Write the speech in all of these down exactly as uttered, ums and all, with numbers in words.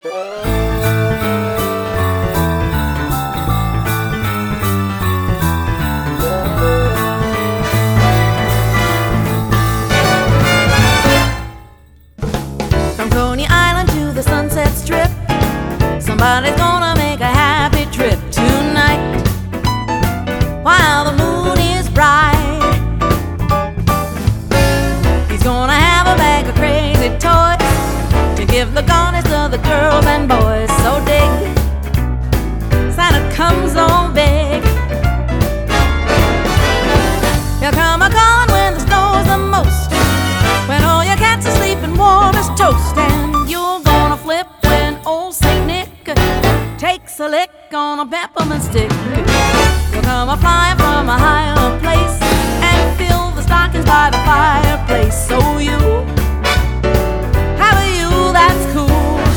From Coney Island to the Sunset Strip, somebody's gonna make a happy trip tonight while the moon is bright. He's gonna have a bag of crazy toys to give the garnets to the girls and boys. So dig, Santa comes on big. He'll come a-calling when the snow's the most, when all your cats are sleeping warm as toast. And you're gonna flip when old Saint Nick takes a lick on a peppermint stick. You'll come a-flying from a higher place and fill the stockings by the fireplace. So you have a you that's cool.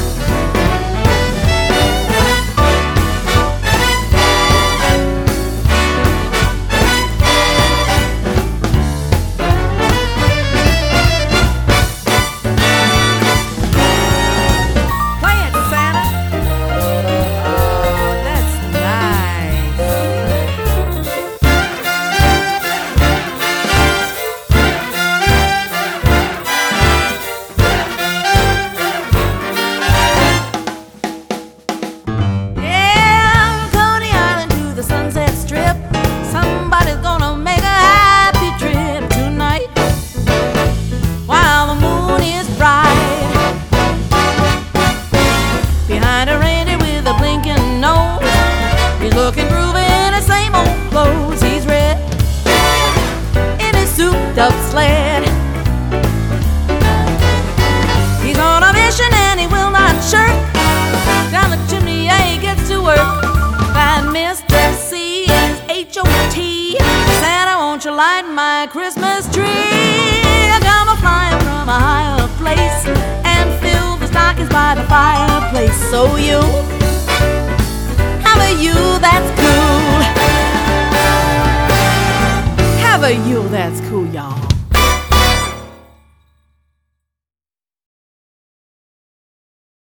Behind a reindeer with a blinking nose, he's looking groovy in his same old clothes. He's red in his souped-up sled. He's on a mission and he will not shirk. Down the chimney, yeah, he gets to work. That Mister C is H O T. Santa, won't you light my Christmas tree? I come a-flying from a higher place and fill the stockings by the fireplace. So you have a you that's cool. Have a you that's cool, y'all.